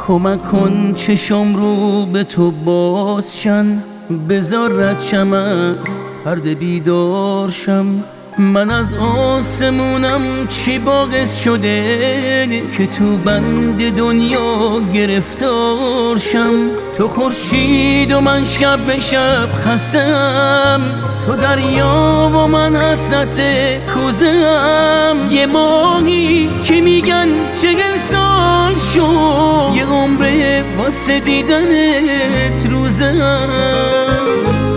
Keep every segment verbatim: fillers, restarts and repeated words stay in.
کمک کن چشم رو به تو بازشن، بذار ردشم از پرده بیدارشم. من از آسمونم چی باعث شده که تو بند دنیا گرفتارشم؟ تو خورشید و من شب به شب خستم، تو دریا و من حسرت کوزه‌ام. یه ماهی که میگن چهل سال شد، یه عمره واسه دیدنت روزه‌ام.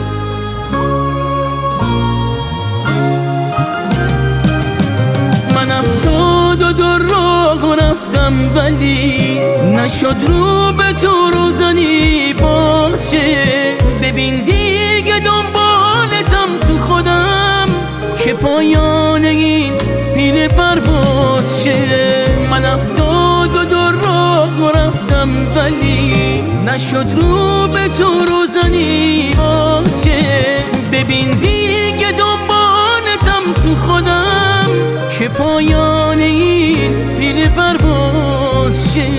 من افتاد و در راه رفتم ولی نشد رو به تو روزنی باشه. ببین دیگه دنبالتم تو خودم که پایان این پیل پرواز شه. من افتاد و در راه رفتم ولی نشد رو به تو روزنی باشه. ببین دیگه دنبالتم تو خودم که پایان این پیل پرواز شه.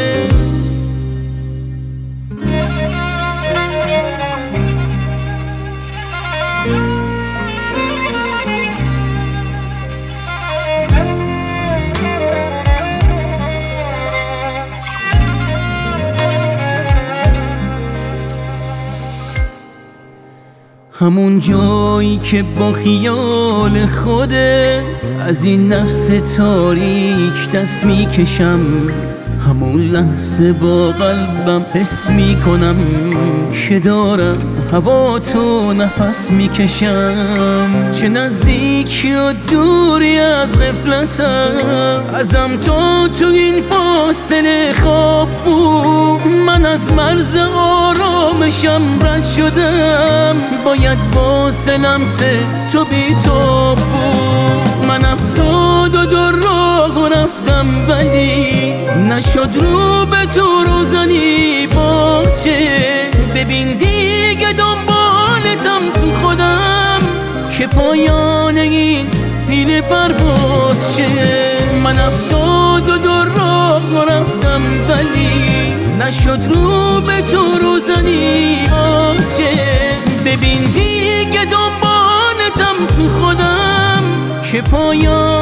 همون جایی که با خیال خودت از این نفس تاریک دست میکشم، همون لحظه با قلبم حس میکنم که دارم هوا تو نفس میکشم. چه نزدیکی و دوری از غفلتم، ازم تو تو این فاصله خواب بود. من از مرز آرامشم رد شدم، باید واسه لمس تو بی تو بود. من افتاد و در راه رفتم ولی نشد رو به تو روزنی باشه. ببین دیگه دنبالتم تو خودم که پایان این پیل پرواز شه. من افتاد و در راه رفتم ولی نشد رو به تو روزنی باشه. ببین دیگه دنبالتم تو خودم که پایان